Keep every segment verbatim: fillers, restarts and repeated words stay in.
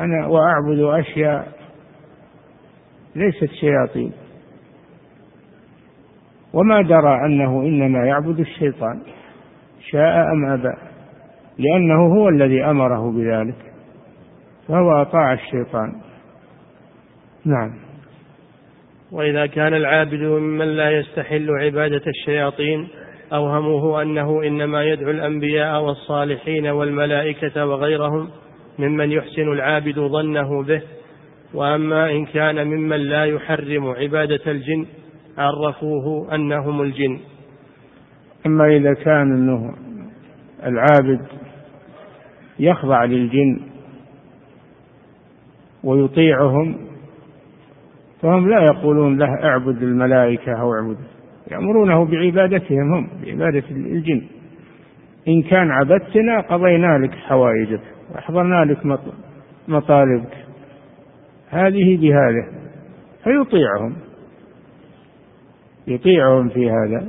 أنا وأعبد أشياء ليست شياطين، وما درى أنه إنما يعبد الشيطان شاء أم أبى، لأنه هو الذي أمره بذلك، فهو أطاع الشيطان. نعم. وإذا كان العابد ممن لا يستحل عبادة الشياطين أوهموه أنه إنما يدعو الأنبياء والصالحين والملائكة وغيرهم ممن يحسن العابد ظنه به. وأما إن كان ممن لا يحرم عبادة الجن عرفوه أنهم الجن. أما إذا كان أنه العابد يخضع للجن ويطيعهم فهم لا يقولون له اعبد الملائكة أو اعبد، يأمرونه بعبادتهم هم، بعبادة الجن. إن كان عبدتنا قضينا لك حوائجك وأحضرنا لك مطالبك، هذه بهذا، فيطيعهم يطيعهم في هذا.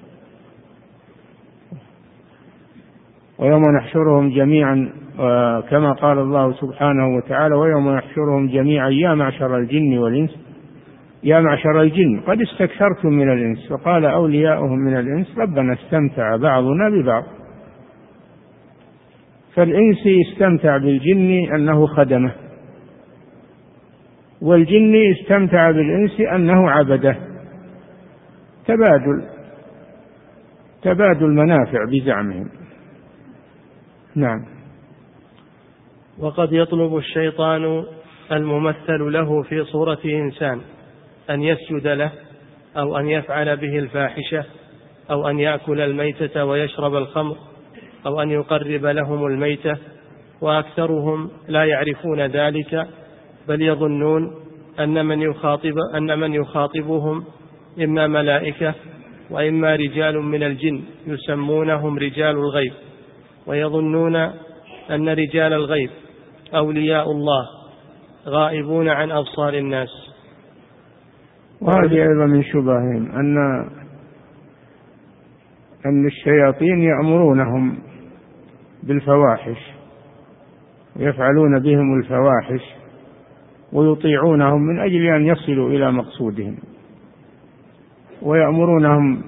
ويوم نحشرهم جميعا كما قال الله سبحانه وتعالى ويوم نحشرهم جميعا يا معشر الجن والإنس يا معشر الجن قد استكثرتم من الإنس وقال أولياؤهم من الإنس ربنا استمتع بعضنا ببعض. فالإنس استمتع بالجن أنه خدمه، والجن استمتع بالإنس أنه عبده، تبادل تبادل منافع بزعمهم. نعم. وقد يطلب الشيطان الممثل له في صورة إنسان أن يسجد له أو أن يفعل به الفاحشة أو أن يأكل الميتة ويشرب الخمر أو أن يقرب لهم الميتة، وأكثرهم لا يعرفون ذلك، بل يظنون أن من يخاطب أن من يخاطبهم إما ملائكة وإما رجال من الجن يسمونهم رجال الغيب، ويظنون أن رجال الغيب أولياء الله غائبون عن أبصار الناس. وهذه أيضا من شبههم أن أن الشياطين يأمرونهم بالفواحش ويفعلون بهم الفواحش ويطيعونهم من أجل أن يصلوا إلى مقصودهم، ويأمرونهم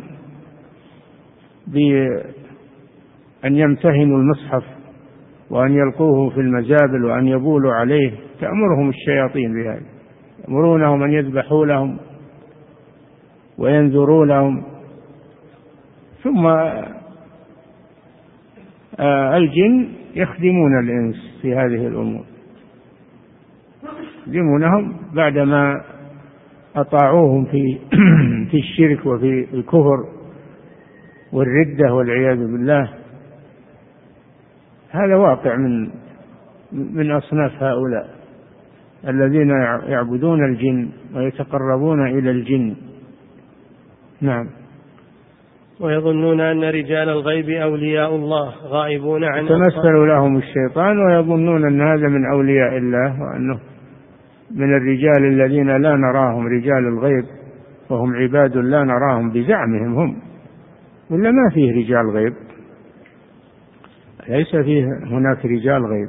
بأن يمتهنوا المصحف وأن يلقوه في المزابل وأن يبولوا عليه، تأمرهم الشياطين بهذا، يأمرونهم أن يذبحوا لهم وينذروا لهم. ثم الجن يخدمون الإنس في هذه الأمور، يخدمونهم بعدما أطاعوهم في في الشرك وفي الكفر والردة والعياذ بالله. هذا واقع من من أصناف هؤلاء الذين يعبدون الجن ويتقربون إلى الجن. نعم. ويظنون أن رجال الغيب أولياء الله غائبون عن يتمثل لهم الشيطان ويظنون أن هذا من أولياء الله، وأنه من الرجال الذين لا نراهم رجال الغيب، وهم عباد لا نراهم بزعمهم هم، ولا ما فيه رجال غيب، ليس فيه هناك رجال غيب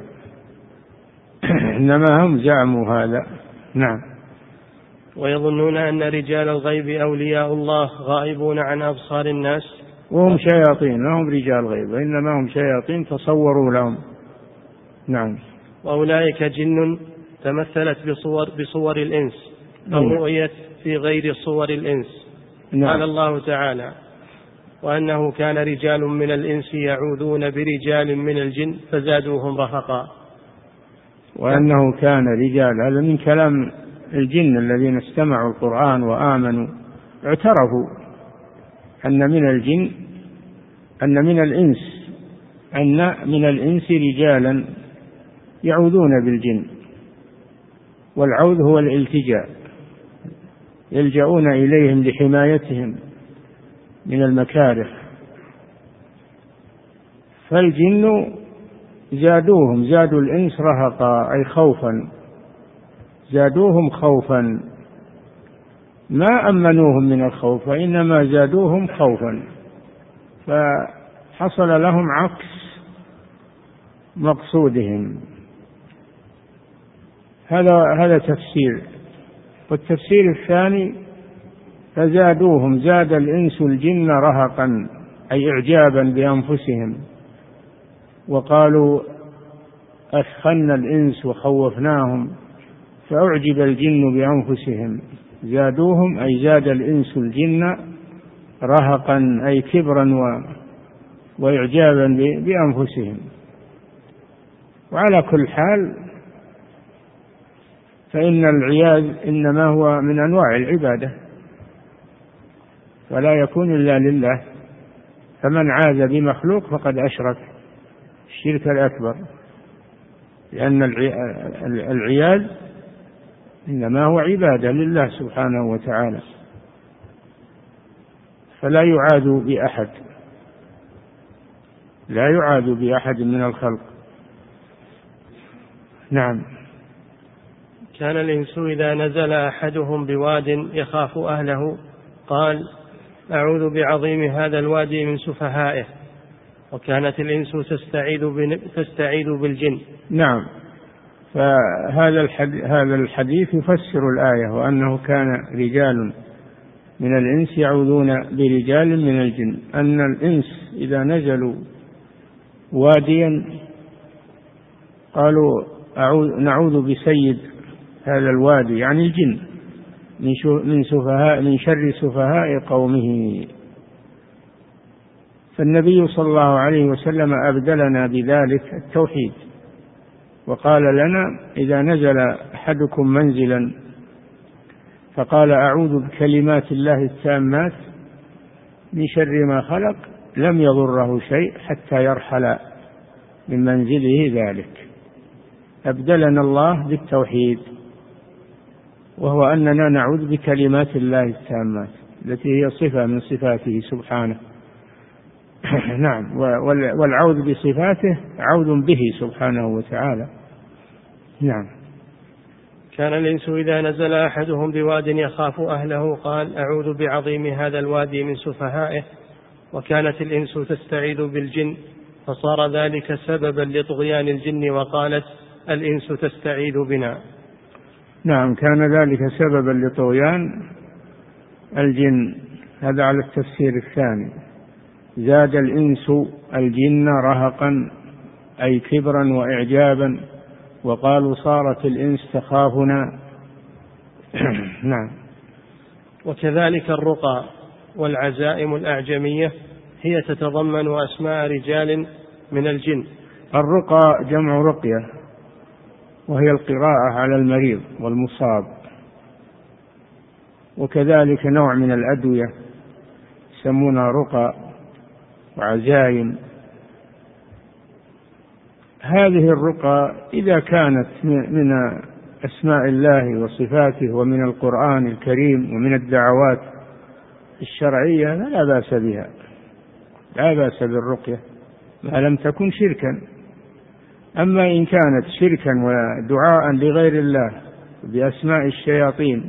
إنما هم زعموا هذا. نعم. ويظنون أن رجال الغيب أولياء الله غائبون عن أبصار الناس وهم شياطين، ما هم رجال غيب إنما هم شياطين تصوروا لهم. نعم. وأولئك جن تمثلت بصور, بصور الإنس أو رؤيت في غير صور الإنس. نعم. قال الله تعالى وأنه كان رجال من الإنس يعوذون برجال من الجن فزادوهم رهقا. وأنه كان رجال، هذا من كلام الجن الذين استمعوا القرآن وآمنوا، اعترفوا أن من الجن أن من الإنس أن من الإنس رجالا يعوذون بالجن، والعوذ هو الالتجاء، يلجؤون إليهم لحمايتهم من المكاره. فالجن زادوهم زادوا الإنس رهقا أي خوفا، زادوهم خوفا، ما أمنوهم من الخوف وإنما زادوهم خوفا، فحصل لهم عكس مقصودهم. هذا هذا تفسير. والتفسير الثاني: فزادوهم، زاد الإنس الجن رهقا، أي إعجابا بأنفسهم، وقالوا أثخنا الإنس وخوفناهم فأعجب الجن بأنفسهم. زادوهم أي زاد الإنس الجن رهقا، أي كبرا وإعجابا بأنفسهم. وعلى كل حال فإن العياذ إنما هو من أنواع العبادة، ولا يكون إلا لله، فمن عاذ بمخلوق فقد أشرك الشرك الأكبر، لأن العياذ إنما هو عبادة لله سبحانه وتعالى، فلا يعاذ بأحد، لا يعاذ بأحد من الخلق. نعم. كان الإنس إذا نزل أحدهم بواد يخاف أهله قال أعوذ بعظيم هذا الوادي من سفهائه، وكانت الإنس تستعيذ تستعيذ بالجن. نعم. فهذا الحديث هذا الحديث يفسر الآية، وأنه كان رجال من الإنس يعوذون برجال من الجن، أن الإنس إذا نزلوا واديا قالوا نعوذ بسيد هذا الوادي، يعني الجن، من سفهاء من شر سفهاء قومه. فالنبي صلى الله عليه وسلم أبدلنا بذلك التوحيد، وقال لنا إذا نزل أحدكم منزلا فقال أعوذ بكلمات الله التامات من شر ما خلق لم يضره شيء حتى يرحل من منزله ذلك. أبدلنا الله بالتوحيد، وهو أننا نعوذ بكلمات الله التامات التي هي صفة من صفاته سبحانه. نعم. والعوذ بصفاته عوذ به سبحانه وتعالى. نعم. كان الإنس إذا نزل أحدهم بواد يخاف أهله قال أعوذ بعظيم هذا الوادي من سفهائه، وكانت الإنس تستعيذ بالجن، فصار ذلك سببا لطغيان الجن، وقالت الإنس تستعيذ بنا. نعم، كان ذلك سببا لطغيان الجن. هذا على التفسير الثاني. زاد الإنس الجن رهقا، أي كبرا وإعجابا، وقالوا صارت الإنس تخافنا. نعم. وكذلك الرقى والعزائم الأعجمية هي تتضمن أسماء رجال من الجن. الرقى جمع رقية، وهي القراءة على المريض والمصاب، وكذلك نوع من الأدوية يسمونها رقى وعزائم. هذه الرقى إذا كانت من أسماء الله وصفاته ومن القرآن الكريم ومن الدعوات الشرعية لا بأس بها، لا بأس بالرقية ما لم تكن شركا. أما إن كانت شركا ودعاء لغير الله بأسماء الشياطين،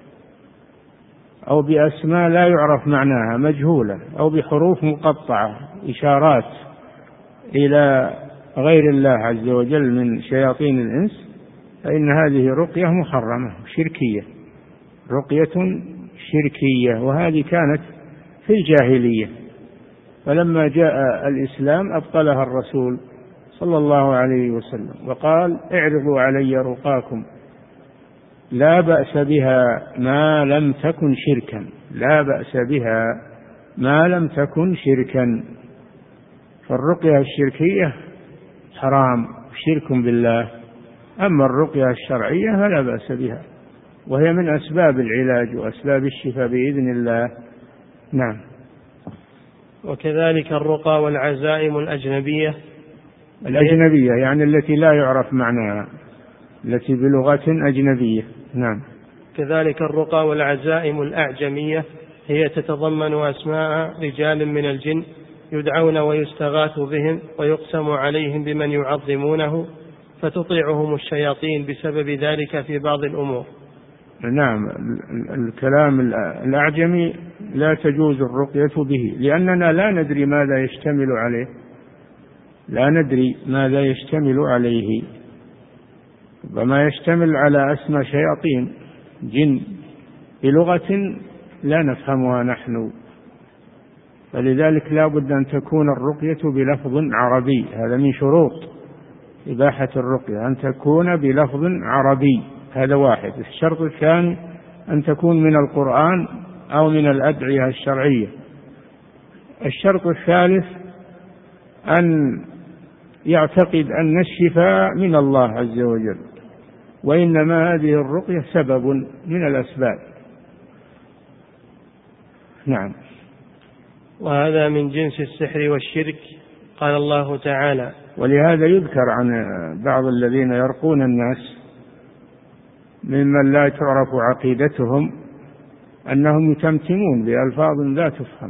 أو بأسماء لا يعرف معناها مجهولة، أو بحروف مقطعة إشارات إلى غير الله عز وجل من شياطين الإنس، فإن هذه رقية محرمة شركية، رقية شركية، وهذه كانت في الجاهلية، فلما جاء الإسلام أبطلها الرسول صلى الله عليه وسلم وقال اعرضوا علي رقاكم لا بأس بها ما لم تكن شركا، لا بأس بها ما لم تكن شركا. فالرقية الشركية حرام، شرك بالله. أما الرقية الشرعية فلا بأس بها، وهي من أسباب العلاج وأسباب الشفاء بإذن الله. نعم. وكذلك الرقى والعزائم الأجنبية الأجنبية يعني التي لا يعرف معناها، التي بلغة أجنبية. نعم. كذلك الرقى والعزائم الأعجمية هي تتضمن أسماء رجال من الجن يدعون ويستغاث بهم ويقسم عليهم بمن يعظمونه، فتطيعهم الشياطين بسبب ذلك في بعض الأمور. نعم. الكلام الأعجمي لا تجوز الرقية به، لأننا لا ندري ماذا يشتمل عليه، لا ندري ماذا يشتمل عليه. وما يشتمل على أسماء شياطين جن بلغة لا نفهمها نحن، فلذلك لا بد أن تكون الرقية بلفظ عربي. هذا من شروط إباحة الرقية أن تكون بلفظ عربي، هذا واحد. الشرط الثاني أن تكون من القرآن أو من الأدعية الشرعية. الشرط الثالث أن يعتقد أن الشفاء من الله عز وجل، وإنما هذه الرقية سبب من الأسباب. نعم. وهذا من جنس السحر والشرك. قال الله تعالى: ولهذا يذكر عن بعض الذين يرقون الناس ممن لا تعرف عقيدتهم أنهم يتمتمون بألفاظ لا تفهم،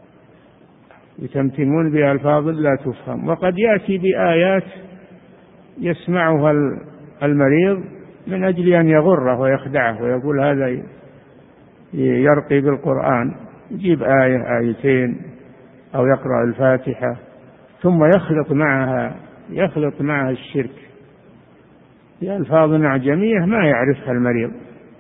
يتمتمون بألفاظ لا تفهم، وقد يأتي بآيات يسمعها المريض من أجل أن يغره ويخدعه ويقول هذا يرقي بالقرآن، يجيب آية آيتين أو يقرأ الفاتحة ثم يخلط معها يخلط معها الشرك بألفاظ أعجمية ما يعرفها المريض،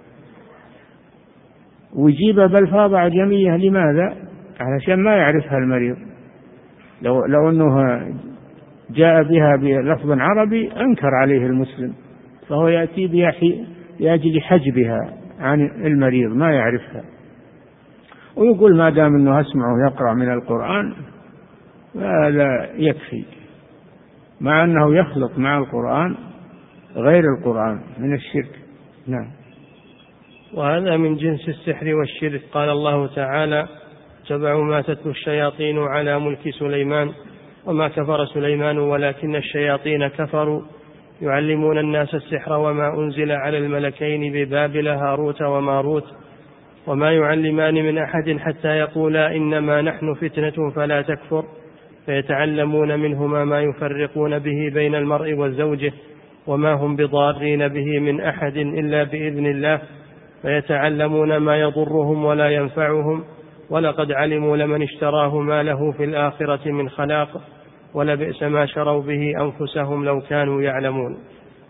ويجيبها بألفاظ أعجمية. لماذا؟ علشان ما يعرفها المريض. لو, لو أنه جاء بها بلفظ عربي أنكر عليه المسلم، فهو يأتي بها لأجل حجبها عن المريض ما يعرفها، ويقول ما دام أنه أسمعه يقرأ من القرآن هذا يكفي، مع أنه يخلط مع القرآن غير القرآن من الشرك. نعم. وهذا من جنس السحر والشرك. قال الله تعالى: اتبعوا ما تتلو الشياطين على ملك سليمان وما كفر سليمان ولكن الشياطين كفروا يعلمون الناس السحر وما أنزل على الملكين ببابل هاروت وماروت وما يعلمان من أحد حتى يقولا إنما نحن فتنة فلا تكفر فيتعلمون منهما ما يفرقون به بين المرء وزوجه وما هم بضارين به من أحد إلا بإذن الله فيتعلمون ما يضرهم ولا ينفعهم ولقد علموا لمن اشتراه ما له في الآخرة من خلاق ولبئس ما شروا به أنفسهم لو كانوا يعلمون.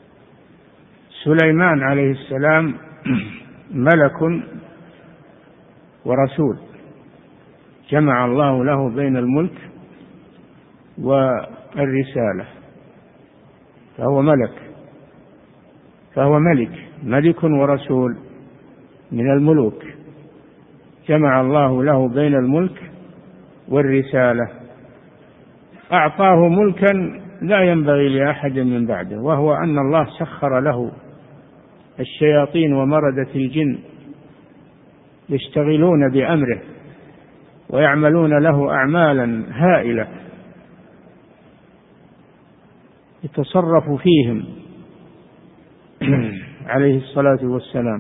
سليمان عليه السلام ملك ورسول، جمع الله له بين الملك والرسالة، فهو ملك فهو ملك ملك ورسول من الملوك، جمع الله له بين الملك والرسالة، أعطاه ملكا لا ينبغي لأحد من بعده، وهو أن الله سخر له الشياطين ومردة الجن يشتغلون بأمره ويعملون له أعمالا هائلة يتصرف فيهم عليه الصلاة والسلام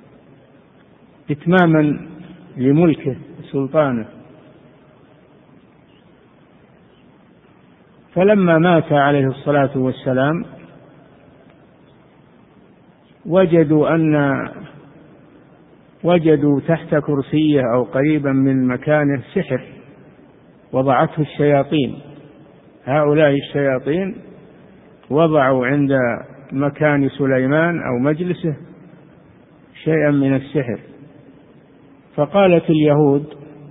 إتماما لملكه وسلطانه. فلما مات عليه الصلاة والسلام وجدوا أن وجدوا تحت كرسيه أو قريبا من مكانه سحر وضعته الشياطين. هؤلاء الشياطين وضعوا عند مكان سليمان أو مجلسه شيئا من السحر، فقالت اليهود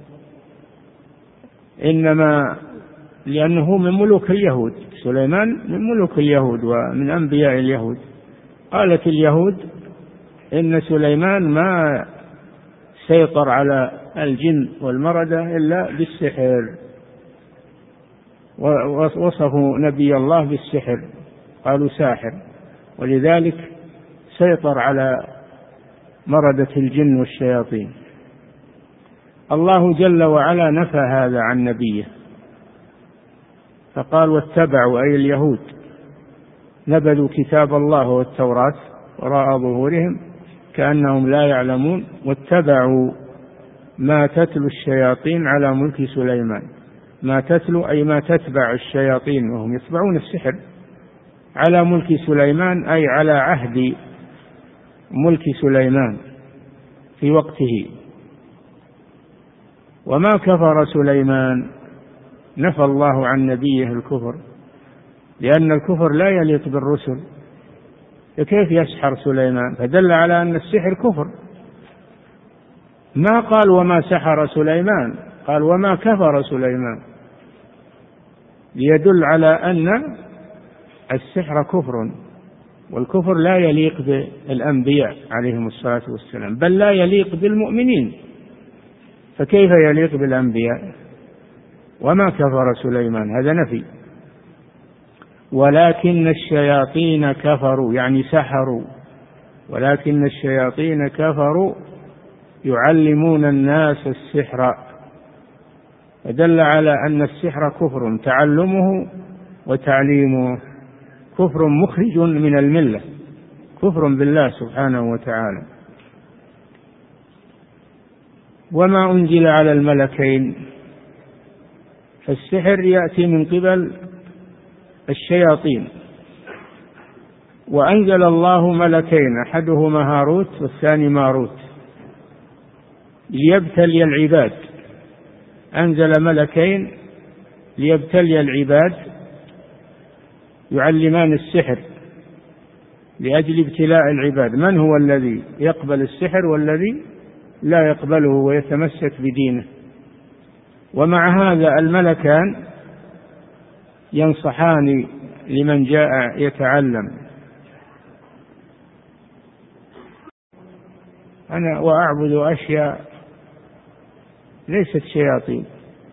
إنما لأنه من ملوك اليهود، سليمان من ملوك اليهود ومن أنبياء اليهود، قالت اليهود إن سليمان ما سيطر على الجن والمردة إلا بالسحر، ووصفوا نبي الله بالسحر، قالوا ساحر، ولذلك سيطر على مردة الجن والشياطين. الله جل وعلا نفى هذا عن نبيه فقال واتبعوا أي اليهود نبذوا كتاب الله والتوراة وراء ظهورهم كأنهم لا يعلمون واتبعوا ما تتلو الشياطين على ملك سليمان. ما تتلو أي ما تتبع الشياطين وهم يتبعون السحر على ملك سليمان، أي على عهد ملك سليمان في وقته. وما كفر سليمان، نفى الله عن نبيه الكفر، لأن الكفر لا يليق بالرسل، كيف يسحر سليمان؟ فدل على أن السحر كفر. ما قال وما سحر سليمان، قال وما كفر سليمان، ليدل على أن السحر كفر، والكفر لا يليق بالأنبياء عليهم الصلاة والسلام، بل لا يليق بالمؤمنين، فكيف يليق بالأنبياء؟ وما كفر سليمان هذا نفي. ولكن الشياطين كفروا يعني سحروا، ولكن الشياطين كفروا يعلمون الناس السحر، فدل على أن السحر كفر، تعلمه وتعليمه كفر مخرج من الملة، كفر بالله سبحانه وتعالى. وما أنزل على الملكين، فالسحر يأتي من قبل الشياطين، وأنزل الله ملكين أحدهما هاروت والثاني ماروت ليبتلي العباد، أنزل ملكين ليبتلي العباد يعلمان السحر لأجل ابتلاء العباد، من هو الذي يقبل السحر والذي لا يقبله ويتمسك بدينه. ومع هذا الملكان ينصحان لمن جاء يتعلم. أنا وأعبد أشياء ليست شياطين،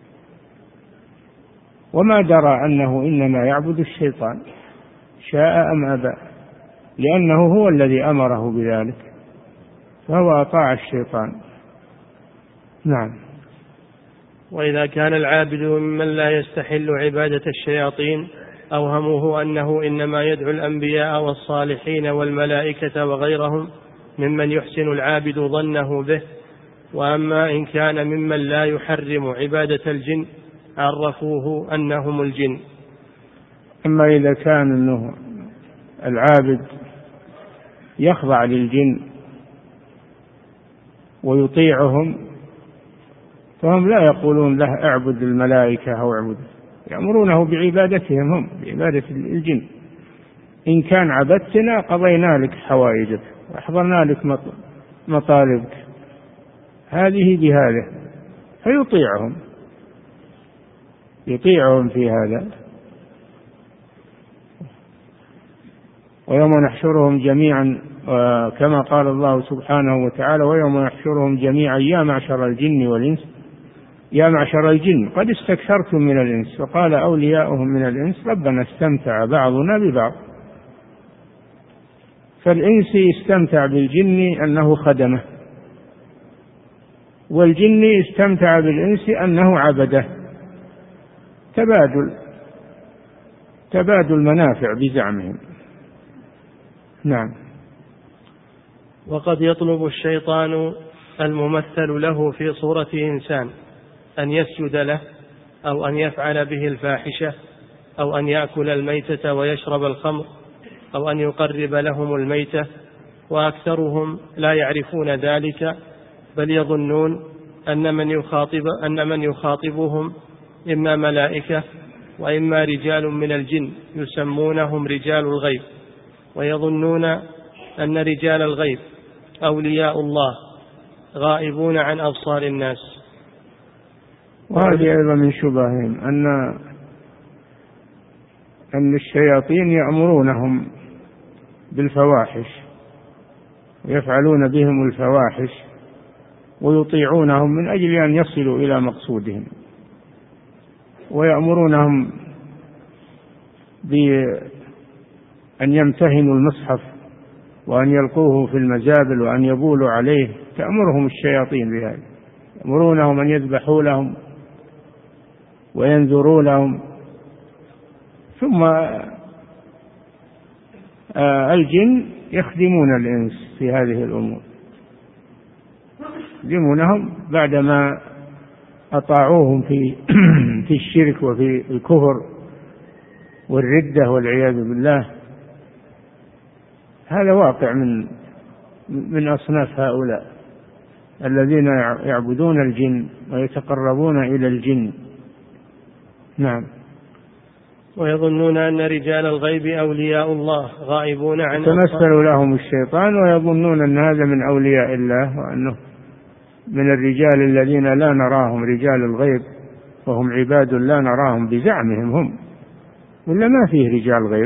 وما درى أنه إنما يعبد الشيطان شاء أم أبى، لأنه هو الذي أمره بذلك، فهو أطاع الشيطان. نعم. وإذا كان العابد ممن لا يستحل عبادة الشياطين أوهموه أنه إنما يدعو الأنبياء والصالحين والملائكة وغيرهم ممن يحسن العابد ظنه به. وأما إن كان ممن لا يحرم عبادة الجن عرفوه أنهم الجن. أما إذا كان أنه العابد يخضع للجن ويطيعهم فهم لا يقولون له اعبد الملائكة أو اعبد، يأمرونه بعبادتهم هم، بعبادة الجن. إن كان عبدتنا قضينا لك حوائجك وأحضرنا لك مطالبك، هذه بهذا، فيطيعهم يطيعهم في هذا. ويوم نحشرهم جميعا كما قال الله سبحانه وتعالى ويوم نحشرهم جميعا يا معشر الجن والإنس يا معشر الجن قد استكثرتم من الإنس وقال أولياؤهم من الإنس ربنا استمتع بعضنا ببعض. فالإنس استمتع بالجن أنه خدمه، والجن استمتع بالإنس أنه عبده، تبادل تبادل منافع بزعمهم. نعم. وقد يطلب الشيطان الممثل له في صورة إنسان أن يسجد له أو أن يفعل به الفاحشة أو أن يأكل الميتة ويشرب الخمر أو أن يقرب لهم الميتة، وأكثرهم لا يعرفون ذلك، بل يظنون أن من يخاطب أن من يخاطبهم إما ملائكة وإما رجال من الجن يسمونهم رجال الغيب، ويظنون أن رجال الغيب أولياء الله غائبون عن أبصار الناس. وهذه أيضا من شبههم أن أن الشياطين يأمرونهم بالفواحش ويفعلون بهم الفواحش ويطيعونهم من أجل أن يصلوا إلى مقصودهم، ويأمرونهم بأن يمتهنوا المصحف وأن يلقوه في المزابل وأن يبولوا عليه، تأمرهم الشياطين بهذا، يأمرونهم أن يذبحوا لهم وينذروا لهم. ثم الجن يخدمون الإنس في هذه الأمور، يخدمونهم بعدما أطاعوهم في في الشرك وفي الكفر والردة والعياذ بالله. هذا واقع من من أصناف هؤلاء الذين يعبدون الجن ويتقربون إلى الجن. نعم. ويظنون أن رجال الغيب أولياء الله غائبون عن تمثل لهم الشيطان ويظنون أن هذا من أولياء الله وأنه من الرجال الذين لا نراهم رجال الغيب، وهم عباد لا نراهم بزعمهم هم، ولا ما فيه رجال غيب،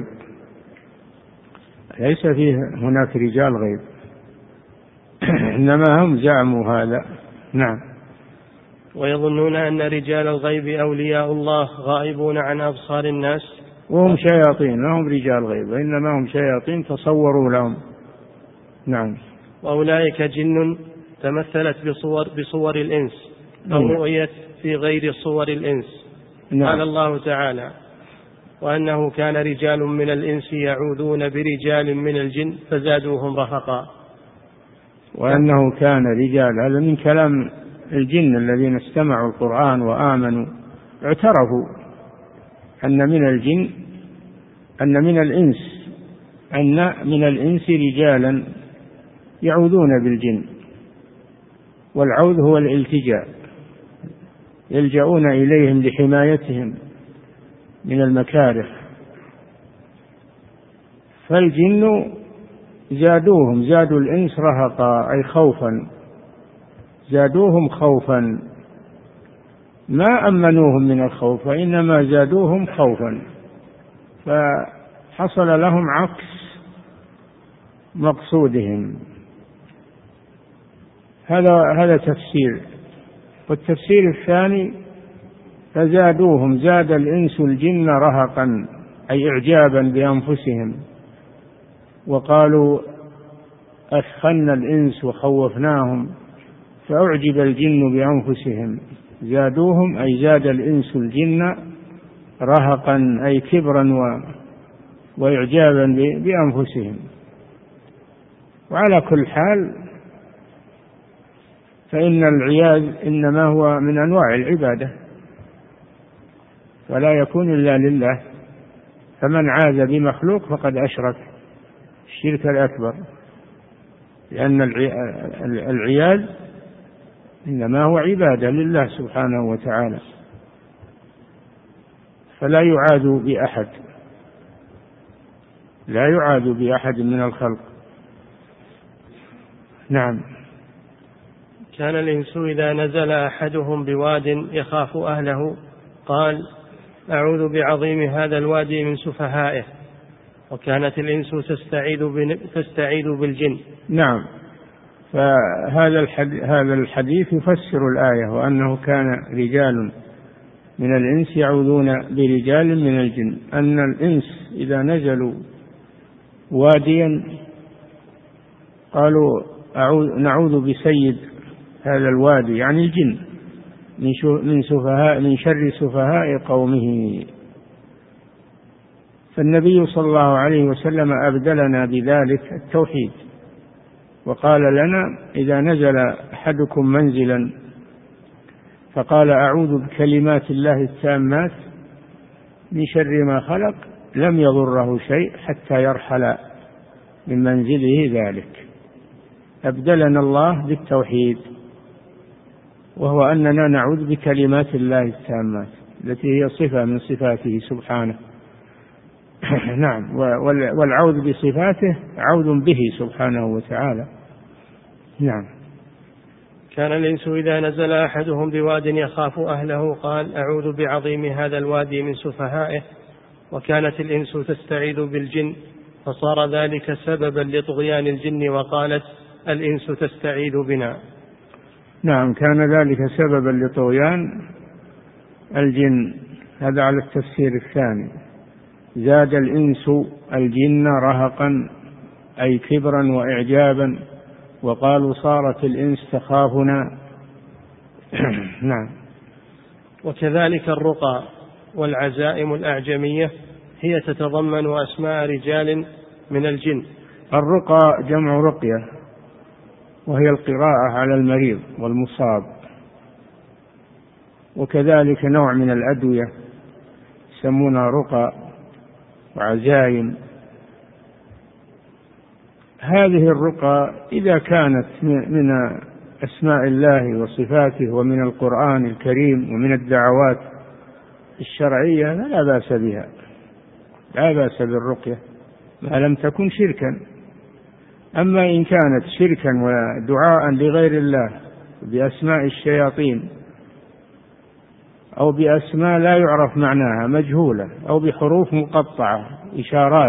ليس فيه هناك رجال غيب إنما هم زعموا هذا. نعم. ويظنون أن رجال الغيب أولياء الله غائبون عن أبصار الناس وهم شياطين، ما هم رجال غيب إنما هم شياطين تصوروا لهم. نعم. وأولئك جن تمثلت بصور, بصور الإنس أو رؤيت في غير صور الإنس. نعم. قال الله تعالى: وأنه كان رجال من الإنس يعوذون برجال من الجن فزادوهم رهقا. وأنه كان رجال، هذا من كلام الجن الذين استمعوا القرآن وآمنوا، اعترفوا أن من الجن أن من الإنس أن من الإنس رجالا يعوذون بالجن، والعوذ هو الالتجاء، يلجؤون إليهم لحمايتهم من المكاره. فالجن زادوهم، زادوا الإنس رهقا أي خوفا، زادوهم خوفا، ما أمنوهم من الخوف وإنما زادوهم خوفا، فحصل لهم عكس مقصودهم. هذا هذا تفسير. والتفسير الثاني: فزادوهم، زاد الإنس الجن رهقا أي إعجابا بأنفسهم، وقالوا أثخنا الإنس وخوفناهم فأعجب الجن بأنفسهم. زادوهم أي زاد الإنس الجن رهقا أي كبرا و... وإعجابا بأنفسهم. وعلى كل حال فإن العياذ إنما هو من أنواع العبادة، ولا يكون إلا لله، فمن عاذ بمخلوق فقد أشرك الشرك الأكبر، لأن العياذ إنما هو عبادة لله سبحانه وتعالى، فلا يعاذ بأحد، لا يعاذ بأحد من الخلق. نعم. كان الإنس إذا نزل أحدهم بواد يخاف أهله قال: أعوذ بعظيم هذا الوادي من سفهائه. وكانت الإنس تستعيذ تستعيذ بالجن. نعم. فهذا الحديث هذا الحديث يفسر الآية: وأنه كان رجال من الإنس يعوذون برجال من الجن، أن الإنس إذا نزلوا واديا قالوا نعوذ بسيد هذا الوادي، يعني الجن، من سفهاء من شر سفهاء قومه. فالنبي صلى الله عليه وسلم أبدلنا بذلك التوحيد، وقال لنا: إذا نزل أحدكم منزلا فقال أعوذ بكلمات الله التامات من شر ما خلق لم يضره شيء حتى يرحل من منزله ذلك. أبدلنا الله بالتوحيد، وهو أننا نعوذ بكلمات الله التامات التي هي صفة من صفاته سبحانه. نعم. والعوذ بصفاته عوذ به سبحانه وتعالى. نعم. كان الإنس إذا نزل أحدهم بواد يخاف أهله قال: أعوذ بعظيم هذا الوادي من سفهائه. وكانت الإنس تستعيذ بالجن، فصار ذلك سببا لطغيان الجن، وقالت الإنس تستعيذ بنا. نعم، كان ذلك سببا لطغيان الجن. هذا على التفسير الثاني: زاد الإنس الجن رهقا أي كبرا وإعجابا، وقالوا صارت الإنس تخافنا. نعم. وكذلك الرقى والعزائم الأعجمية هي تتضمن أسماء رجال من الجن. الرقى جمع رقية، وهي القراءة على المريض والمصاب، وكذلك نوع من الأدوية يسمونها رقى وعزائم. هذه الرقى إذا كانت من أسماء الله وصفاته ومن القرآن الكريم ومن الدعوات الشرعية فلا بأس بها، لا بأس بالرقية ما لم تكن شركا. أما إن كانت شركا ودعاء لغير الله بأسماء الشياطين أو بأسماء لا يعرف معناها مجهولة أو بحروف مقطعة إشارات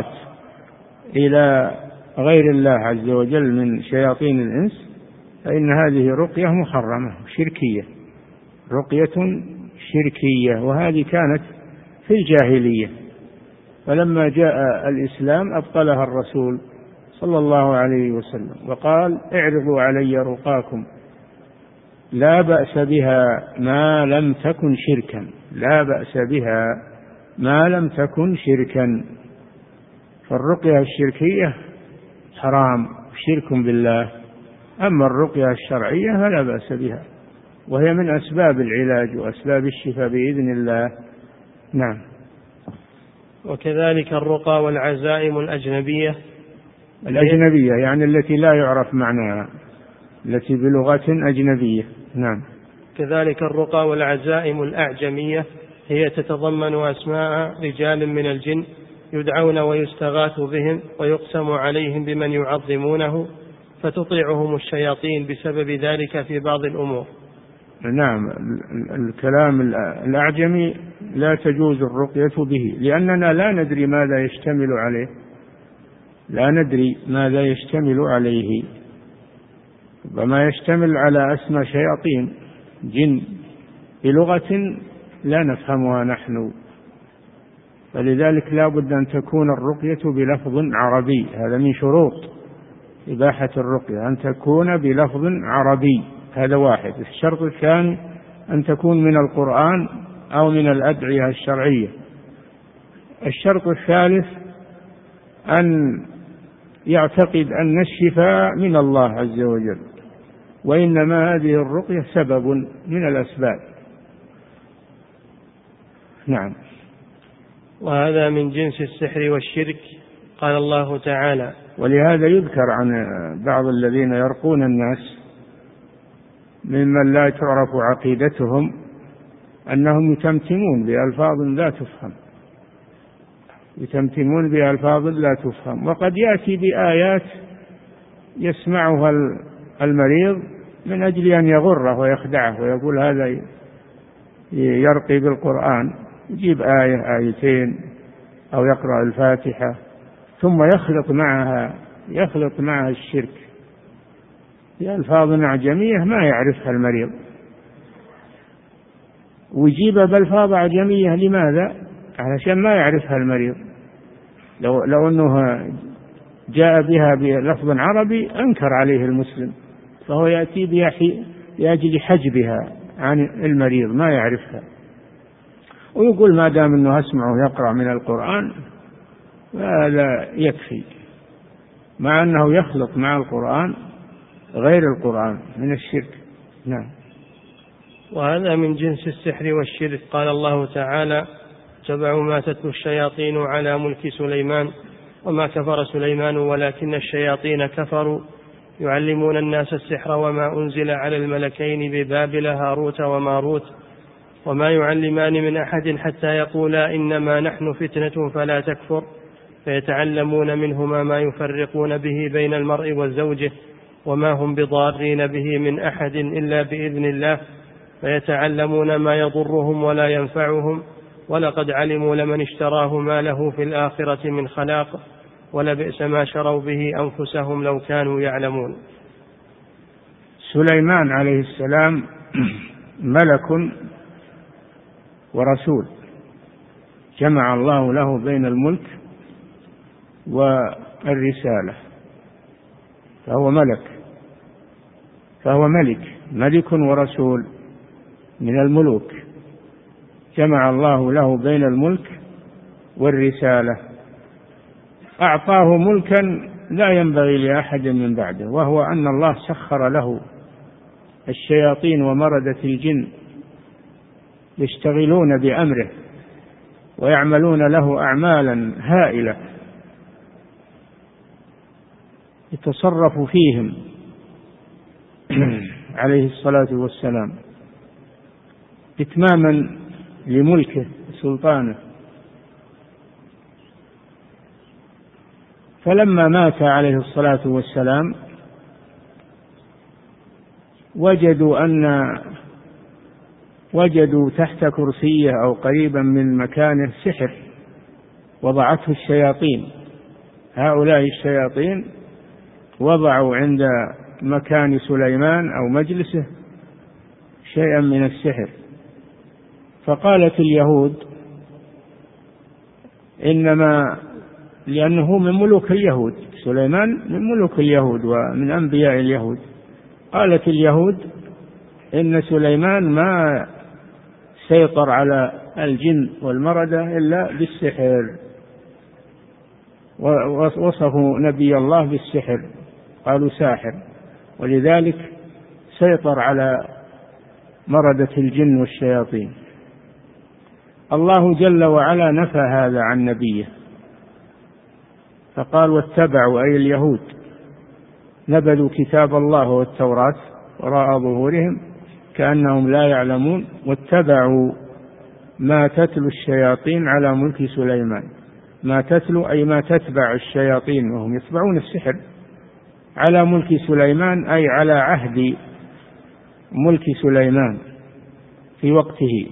إلى غير الله عز وجل من شياطين الإنس، فإن هذه رقية محرمة شركية، رقية شركية، وهذه كانت في الجاهلية، فلما جاء الإسلام أبطلها الرسول صلى الله عليه وسلم وقال اعرضوا علي رقاكم لا بأس بها ما لم تكن شركا، لا بأس بها ما لم تكن شركا. فالرقية الشركية حرام شرك بالله، أما الرقية الشرعية فلا بأس بها، وهي من أسباب العلاج وأسباب الشفاء بإذن الله. نعم. وكذلك الرقى والعزائم الأجنبية الأجنبية يعني التي لا يعرف معناها، التي بلغة أجنبية. نعم. كذلك الرقى والعزائم الأعجمية هي تتضمن أسماء رجال من الجن يدعون ويستغاث بهم ويقسم عليهم بمن يعظمونه فتطيعهم الشياطين بسبب ذلك في بعض الأمور. نعم. الكلام الأعجمي لا تجوز الرقية به، لأننا لا ندري ماذا يشتمل عليه، لا ندري ماذا يشتمل عليه، وما يشتمل على أسماء شياطين جن بلغة لا نفهمها نحن، فلذلك لا بد أن تكون الرقية بلفظ عربي. هذا من شروط إباحة الرقية أن تكون بلفظ عربي، هذا واحد. الشرط الثاني أن تكون من القرآن أو من الأدعية الشرعية. الشرط الثالث أن يعتقد أن الشفاء من الله عز وجل، وإنما هذه الرقية سبب من الأسباب. نعم. وهذا من جنس السحر والشرك. قال الله تعالى: ولهذا يذكر عن بعض الذين يرقون الناس ممن لا تعرف عقيدتهم أنهم يتمتمون بألفاظ لا تفهم، يتمتمون بألفاظ لا تفهم، وقد يأتي بآيات يسمعها المريض من أجل أن يغره ويخدعه ويقول هذا يرقي بالقرآن، يجيب آية آيتين أو يقرأ الفاتحة ثم يخلط معها يخلط معها الشرك بألفاظ أعجمية ما يعرفها المريض، ويجيب بألفاظ أعجمية. لماذا؟ علشان ما يعرفها المريض. لو, لو أنه جاء بها بلفظ عربي أنكر عليه المسلم، فهو يأتي بها لأجل حجبها عن المريض ما يعرفها، ويقول ما دام أنه أسمعه يقرأ من القرآن هذا يكفي، مع أنه يخلط مع القرآن غير القرآن من الشرك. نعم. وهذا من جنس السحر والشرك. قال الله تعالى: اتبعوا ما تتلو الشياطين على ملك سليمان وما كفر سليمان ولكن الشياطين كفروا يعلمون الناس السحر وما أنزل على الملكين ببابل هاروت وماروت وما يعلمان من أحد حتى يقولا إنما نحن فتنة فلا تكفر فيتعلمون منهما ما يفرقون به بين المرء وزوجه وما هم بضارين به من أحد إلا بإذن الله فيتعلمون ما يضرهم ولا ينفعهم ولقد علموا لمن اشتراه ما له في الآخرة من خلاق ولبئس ما شروا به أنفسهم لو كانوا يعلمون. سليمان عليه السلام ملك ورسول، جمع الله له بين الملك والرسالة، فهو ملك فهو ملك ملك ورسول من الملوك، جمع الله له بين الملك والرسالة، أعطاه ملكا لا ينبغي لأحد من بعده، وهو أن الله سخر له الشياطين ومردة الجن يشتغلون بأمره ويعملون له أعمالا هائلة يتصرف فيهم عليه الصلاة والسلام إتماما لملكه وسلطانه. فلما مات عليه الصلاة والسلام وجدوا أن وجدوا تحت كرسيه أو قريبا من مكانه سحر وضعته الشياطين. هؤلاء الشياطين وضعوا عند مكان سليمان أو مجلسه شيئا من السحر. فقالت اليهود إنما لأنه من ملوك اليهود، سليمان من ملوك اليهود ومن أنبياء اليهود، قالت اليهود إن سليمان ما سيطر على الجن والمردة إلا بالسحر، ووصفوا نبي الله بالسحر، قالوا ساحر، ولذلك سيطر على مردة الجن والشياطين. الله جل وعلا نفى هذا عن نبيه فقال واتبعوا، أي اليهود نبذوا كتاب الله والتوراة وراء ظهورهم كأنهم لا يعلمون واتبعوا ما تتلو الشياطين على ملك سليمان. ما تتلو أي ما تتبع الشياطين وهم يتبعون السحر على ملك سليمان، أي على عهد ملك سليمان في وقته.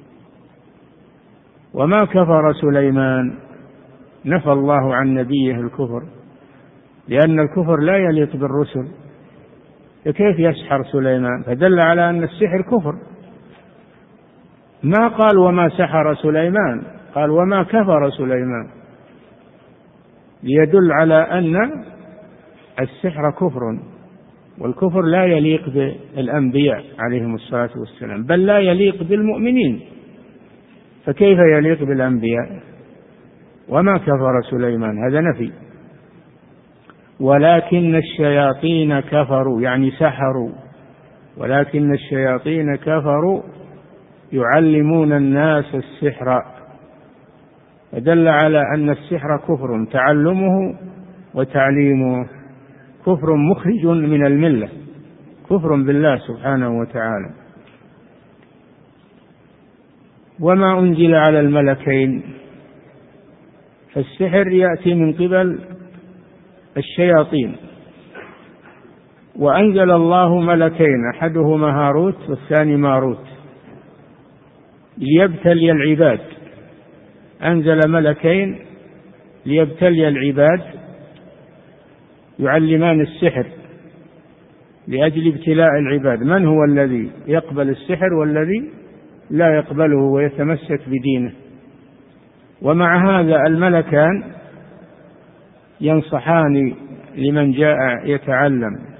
وما كفر سليمان، نفى الله عن نبيه الكفر، لأن الكفر لا يليق بالرسل، فكيف يسحر سليمان؟ فدل على أن السحر كفر. ما قال وما سحر سليمان، قال وما كفر سليمان، ليدل على أن السحر كفر، والكفر لا يليق بالأنبياء عليهم الصلاة والسلام، بل لا يليق بالمؤمنين، فكيف يليق بالأنبياء؟ وما كفر سليمان، هذا نفي. ولكن الشياطين كفروا، يعني سحروا، ولكن الشياطين كفروا يعلمون الناس السحر، فدل على أن السحر كفر، تعلمه وتعليمه كفر مخرج من الملة، كفر بالله سبحانه وتعالى. وما أنزل على الملكين، فالسحر يأتي من قبل الشياطين، وأنزل الله ملكين أحدهما هاروت والثاني ماروت ليبتلي العباد. أنزل ملكين ليبتلي العباد يعلمان السحر لأجل ابتلاء العباد، من هو الذي يقبل السحر والذي لا يقبله ويتمسك بدينه. ومع هذا الملكان ينصحان لمن جاء يتعلم